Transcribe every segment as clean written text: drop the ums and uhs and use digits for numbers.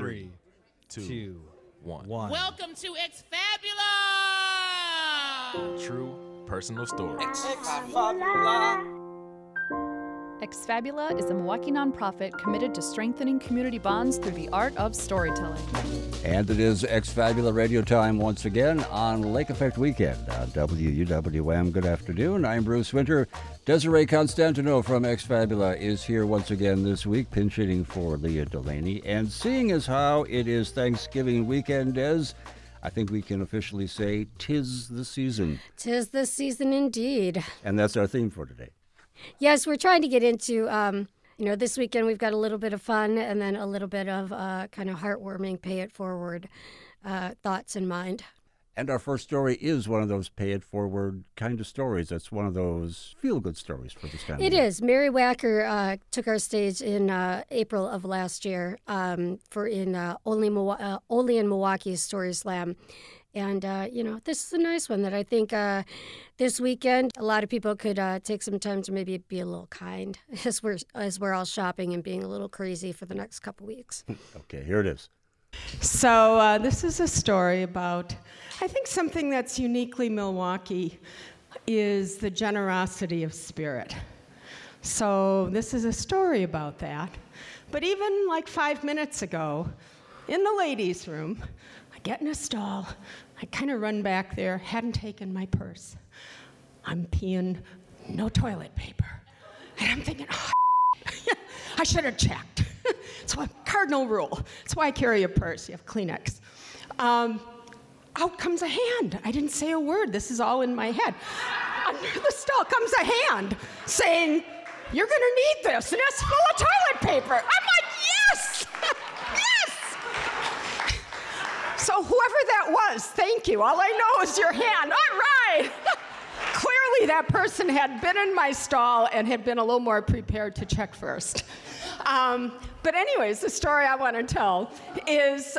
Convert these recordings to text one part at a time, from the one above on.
3, 2, 1. Welcome to Exfabula! True personal stories. Exfabula is a Milwaukee nonprofit committed to strengthening community bonds through the art of storytelling. And it is Exfabula Radio time once again on Lake Effect Weekend on WUWM. Good afternoon. I'm Bruce Winter. Desiree Constantino from Exfabula is here once again this week, pinch hitting for Leah Delaney. And seeing as how it is Thanksgiving weekend, Des, I think we can officially say 'tis the season. 'Tis the season indeed. And that's our theme for today. Yes, we're trying to get into, this weekend we've got a little bit of fun and then a little bit of kind of heartwarming, pay it forward thoughts in mind. And our first story is one of those pay it forward kind of stories. That's one of those feel-good stories for this time of year. It is. Mary Wacker took our stage in April of last year for Only in Milwaukee Story Slam. And, this is a nice one that I think this weekend a lot of people could take some time to maybe be a little kind as we're all shopping and being a little crazy for the next couple weeks. Okay, here it is. So this is a story about, I think something that's uniquely Milwaukee is the generosity of spirit. So this is a story about that. But even like 5 minutes ago, in the ladies' room, I get in a stall, I kind of run back there, hadn't taken my purse. I'm peeing, no toilet paper. And I'm thinking, I should have checked. It's a cardinal rule. That's why I carry a purse. You have Kleenex. Out comes a hand. I didn't say a word. This is all in my head. Under the stall comes a hand saying, "You're going to need this, and it's full of toilet paper." I'm like, yes! Yes! So whoever that was, thank you. All I know is your hand. All right! Clearly that person had been in my stall and had been a little more prepared to check first. But anyways, the story I want to tell is,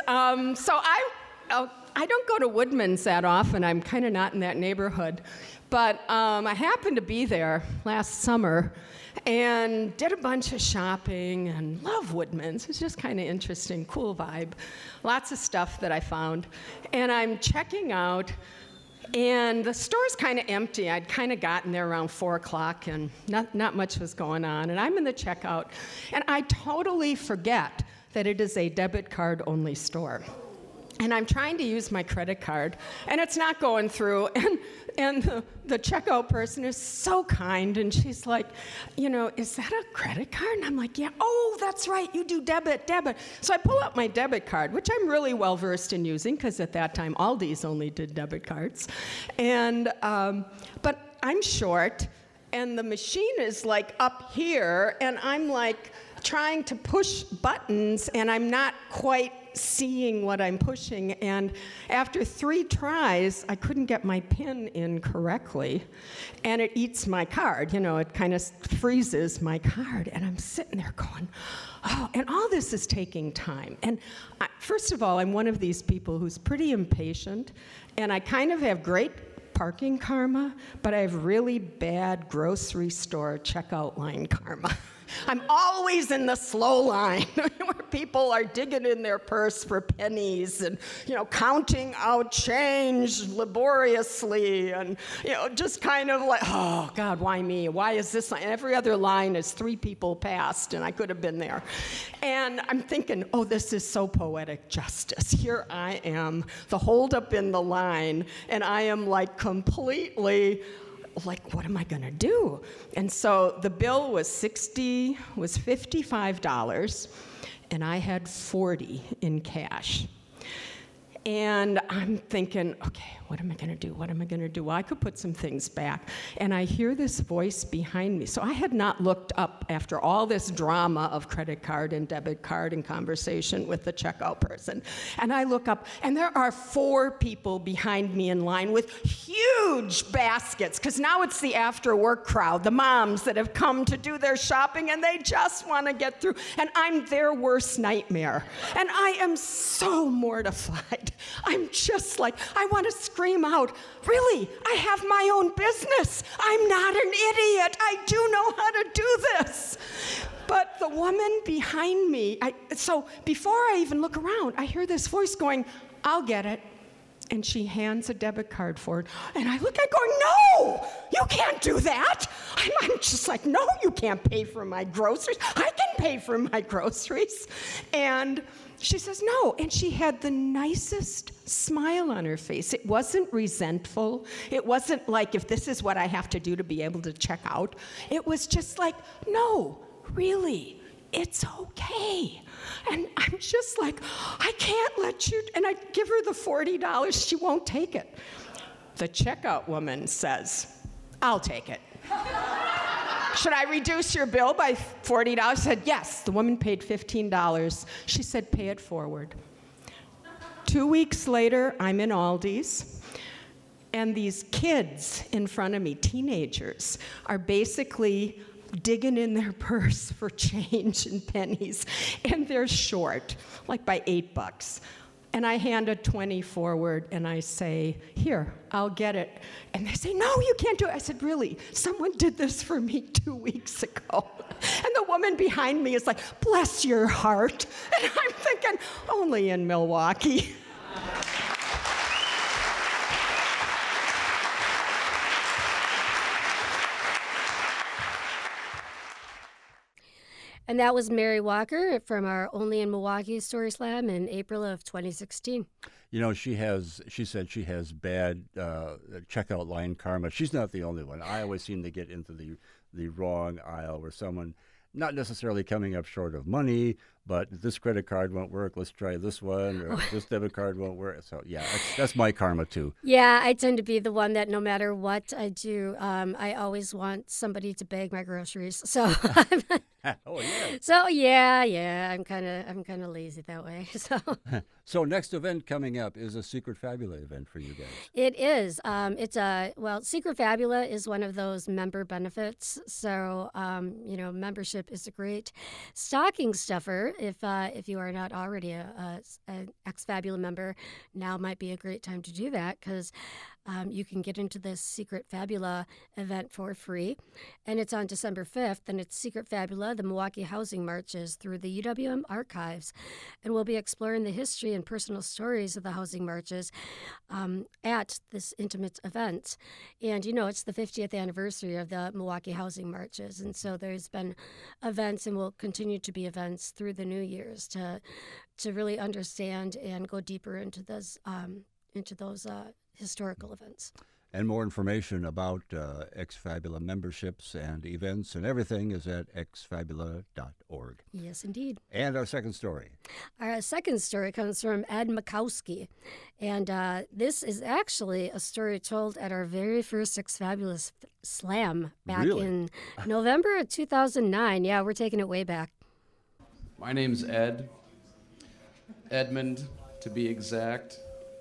I don't go to Woodman's that often. I'm kind of not in that neighborhood. But I happened to be there last summer and did a bunch of shopping and love Woodman's. It's just kind of interesting, cool vibe. Lots of stuff that I found. And I'm checking out, and the store's kind of empty. I'd kind of gotten there around 4 o'clock, and not much was going on. And I'm in the checkout, and I totally forget that it is a debit card only store. And I'm trying to use my credit card, and it's not going through. And the checkout person is so kind, and she's like, is that a credit card? And I'm like, yeah, oh, that's right, you do debit. So I pull out my debit card, which I'm really well-versed in using, because at that time, Aldi's only did debit cards. And but I'm short, and the machine is like up here, and I'm like trying to push buttons, and I'm not quite seeing what I'm pushing, and after 3 tries, I couldn't get my PIN in correctly, and it eats my card. It kind of freezes my card, and I'm sitting there going, oh, and all this is taking time. And first of all, I'm one of these people who's pretty impatient, and I kind of have great parking karma, but I have really bad grocery store checkout line karma. I'm always in the slow line where people are digging in their purse for pennies and, counting out change laboriously and, just kind of like, oh, God, why me? Why is this line? Every other line is 3 people past, and I could have been there. And I'm thinking, oh, this is so poetic justice. Here I am, the holdup in the line, and I am like completely like, what am I going to do? And so the bill was $55, and I had $40 in cash. And I'm thinking, okay, what am I going to do? What am I going to do? Well, I could put some things back. And I hear this voice behind me. So I had not looked up after all this drama of credit card and debit card and conversation with the checkout person. And I look up, and there are 4 people behind me in line with huge baskets, because now it's the after-work crowd, the moms that have come to do their shopping, and they just want to get through. And I'm their worst nightmare. And I am so mortified. I'm just like, I want to scream out, really, I have my own business. I'm not an idiot. I do know how to do this. But the woman behind me, so before I even look around, I hear this voice going, "I'll get it." And she hands a debit card forward. And I look at it going, "No, you can't do that." I'm just like, "No, you can't pay for my groceries. I can pay for my groceries." And she says, "No." And she had the nicest smile on her face. It wasn't resentful. It wasn't like, if this is what I have to do to be able to check out. It was just like, "No, really, it's okay." And I'm just like, "I can't let you," and I give her the $40. She won't take it. The checkout woman says, "I'll take it." "Should I reduce your bill by $40? I said, "Yes." The woman paid $15. She said, "Pay it forward." 2 weeks later, I'm in Aldi's, and these kids in front of me, teenagers, are basically digging in their purse for change and pennies, and they're short, like by $8. And I hand a 20 forward, and I say, "Here, I'll get it." And they say, "No, you can't do it." I said, "Really, someone did this for me 2 weeks ago." And the woman behind me is like, "Bless your heart." And I'm thinking, only in Milwaukee. And that was Mary Walker from our Only in Milwaukee Story Slam in April of 2016. You know, she said she has bad checkout line karma. She's not the only one. I always seem to get into the wrong aisle where someone, not necessarily coming up short of money, but this credit card won't work, let's try this one, or this debit card won't work. So, yeah, that's my karma, too. Yeah, I tend to be the one that no matter what I do, I always want somebody to bag my groceries. So, Oh, yeah. so yeah, I'm kind of lazy that way. So, So next event coming up is a Secret Fabula event for you guys. it is. Secret Fabula is one of those member benefits. So, membership is a great stocking stuffer. If you are not already an Ex-Fabula member, now might be a great time to do that, because you can get into this Secret Fabula event for free. And it's on December 5th, and it's Secret Fabula, the Milwaukee Housing Marches through the UWM archives. And we'll be exploring the history and personal stories of the housing marches at this intimate event. And, it's the 50th anniversary of the Milwaukee Housing Marches. And so there's been events and will continue to be events through the New Year's to really understand and go deeper into those historical events. And more information about Ex-Fabula memberships and events and everything is at exfabula.org. Yes, indeed. And our second story. Our second story comes from Ed Makowski. And this is actually a story told at our very first Ex-Fabulous Slam back in November of 2009. Yeah, we're taking it way back. My name's Ed. Edmund, to be exact.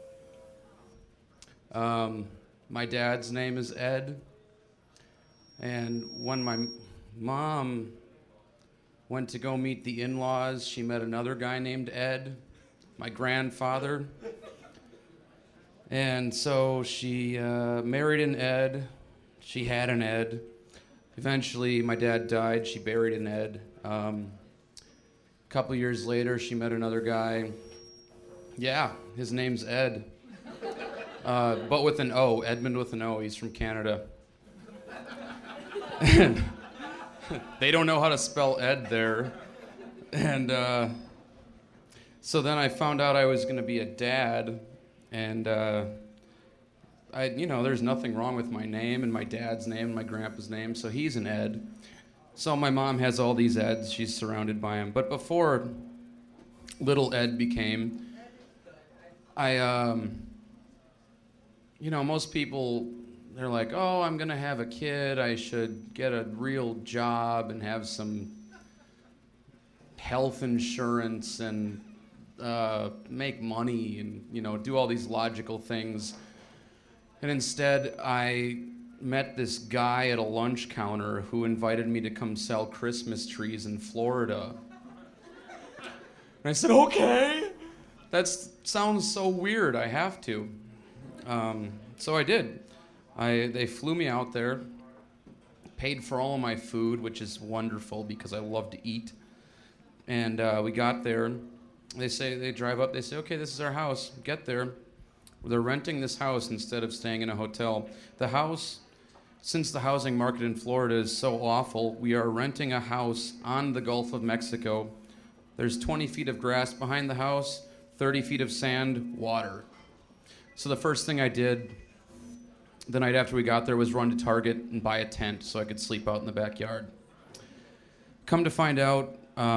My dad's name is Ed, and when my mom went to go meet the in-laws, she met another guy named Ed, my grandfather, and so she married an Ed. She had an Ed. Eventually, my dad died. She buried an Ed. A couple years later, she met another guy. Yeah, his name's Ed. But with an O, Edmund with an O. He's from Canada. And they don't know how to spell Ed there. And so then I found out I was going to be a dad. And, there's nothing wrong with my name and my dad's name and my grandpa's name. So he's an Ed. So my mom has all these Eds. She's surrounded by them. But before little Ed became, most people, they're like, "Oh, I'm going to have a kid. I should get a real job and have some health insurance and make money and, do all these logical things." And instead, I met this guy at a lunch counter who invited me to come sell Christmas trees in Florida. And I said, "Okay, that sounds so weird. I have to." So I did. They flew me out there, paid for all of my food, which is wonderful because I love to eat. And we got there. They drive up. They say, okay, this is our house. Get there. They're renting this house instead of staying in a hotel. The house, since the housing market in Florida is so awful, we are renting a house on the Gulf of Mexico. There's 20 feet of grass behind the house, 30 feet of sand, water. So the first thing I did the night after we got there was run to Target and buy a tent so I could sleep out in the backyard. Come to find out,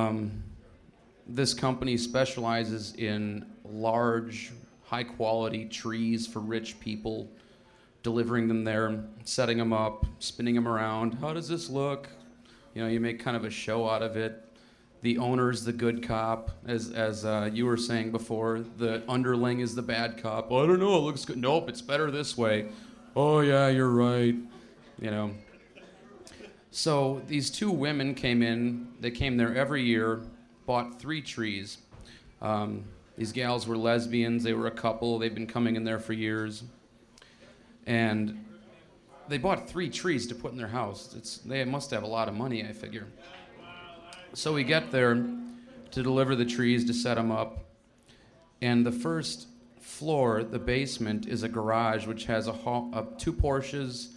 this company specializes in large, high-quality trees for rich people, delivering them there, setting them up, spinning them around. How does this look? You know, you make kind of a show out of it. The owner's the good cop, as you were saying before. The underling is the bad cop. Oh, I don't know, it looks good. Nope, it's better this way. Oh, yeah, you're right. You know. So these two women came in. They came there every year, bought 3 trees. These gals were lesbians. They were a couple. They've been coming in there for years. And they bought 3 trees to put in their house. They must have a lot of money, I figure. So we get there to deliver the trees, to set them up. And the first floor, the basement, is a garage which has 2 Porsches,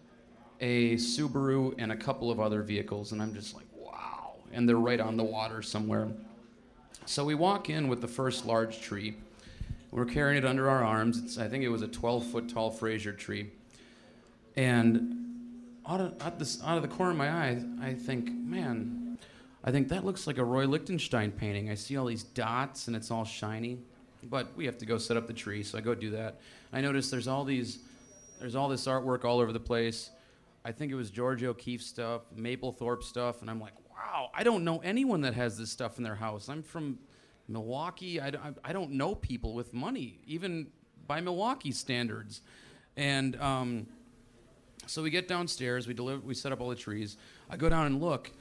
a Subaru, and a couple of other vehicles. And I'm just like, wow. And they're right on the water somewhere. So we walk in with the first large tree. We're carrying it under our arms. I think it was a 12-foot tall Fraser tree. And out of the corner of my eye, I think, man, I think that looks like a Roy Lichtenstein painting. I see all these dots and it's all shiny. But we have to go set up the tree, so I go do that. I notice there's all this artwork all over the place. I think it was George O'Keeffe stuff, Mapplethorpe stuff, and I'm like, wow, I don't know anyone that has this stuff in their house. I'm from Milwaukee. I don't know people with money, even by Milwaukee standards. And so we get downstairs, we set up all the trees. I go down and look.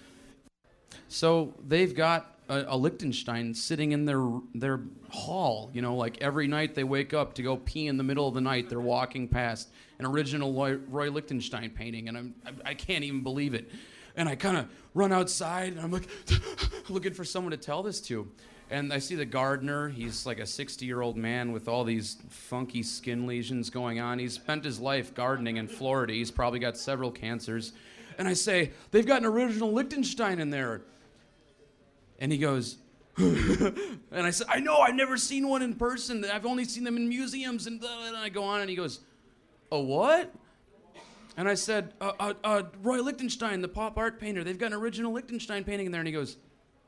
So they've got a Lichtenstein sitting in their hall. You know, like every night they wake up to go pee in the middle of the night. They're walking past an original Roy Lichtenstein painting, and I can't even believe it. And I kind of run outside, and I'm like looking for someone to tell this to. And I see the gardener. He's like a 60-year-old man with all these funky skin lesions going on. He's spent his life gardening in Florida. He's probably got several cancers. And I say, they've got an original Lichtenstein in there. And he goes, and I said, I know, I've never seen one in person. I've only seen them in museums. And I go on, and he goes, a what? And I said, Roy Lichtenstein, the pop art painter. They've got an original Lichtenstein painting in there. And he goes,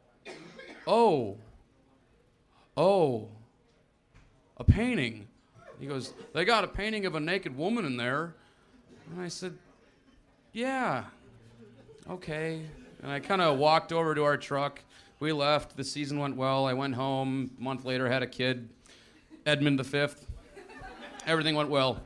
oh, a painting. He goes, they got a painting of a naked woman in there. And I said, yeah, okay. And I kind of walked over to our truck. We left. The season went well. I went home. A month later, had a kid, Edmund V. Everything went well.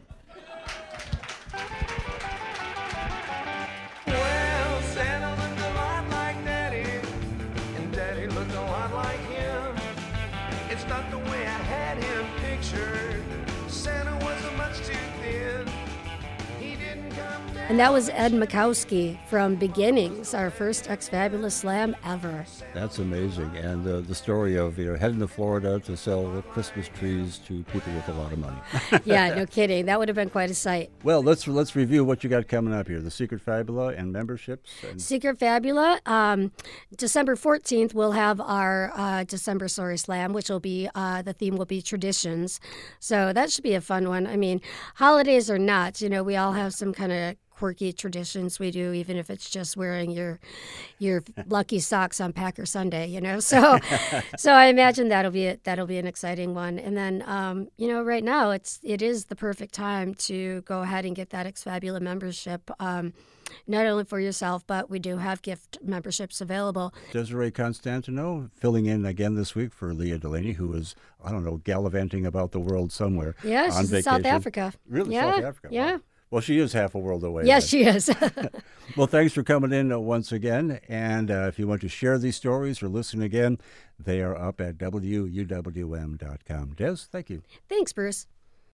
Well, Santa looked a lot like Daddy, and Daddy looked a lot like him. It's not the way I had him pictured. Santa wasn't much too thin. He didn't come down. And that was Ed Makowski from Beginnings, our first Exfabulous Slam ever. That's amazing. And the story of heading to Florida to sell Christmas trees to people with a lot of money. Yeah, no kidding. That would have been quite a sight. Well, let's review what you got coming up here. The Secret Fabula and memberships. Secret Fabula. December 14th, we'll have our December Story Slam, which will be, the theme will be traditions. So that should be a fun one. I mean, holidays or not, we all have some kind of quirky traditions we do, even if it's just wearing your lucky socks on Packer Sunday, So I imagine that'll be an exciting one. And then right now it is the perfect time to go ahead and get that Exfabula membership. Not only for yourself, but we do have gift memberships available. Desiree Constantino filling in again this week for Leah Delaney, who is, gallivanting about the world somewhere. Yeah, on she's in vacation. South Africa. Really, yeah, South Africa? Yeah. Wow. Well, she is half a world away. Yes, she is. Well, thanks for coming in once again. And if you want to share these stories or listen again, they are up at WUWM.com. Des, thank you. Thanks, Bruce.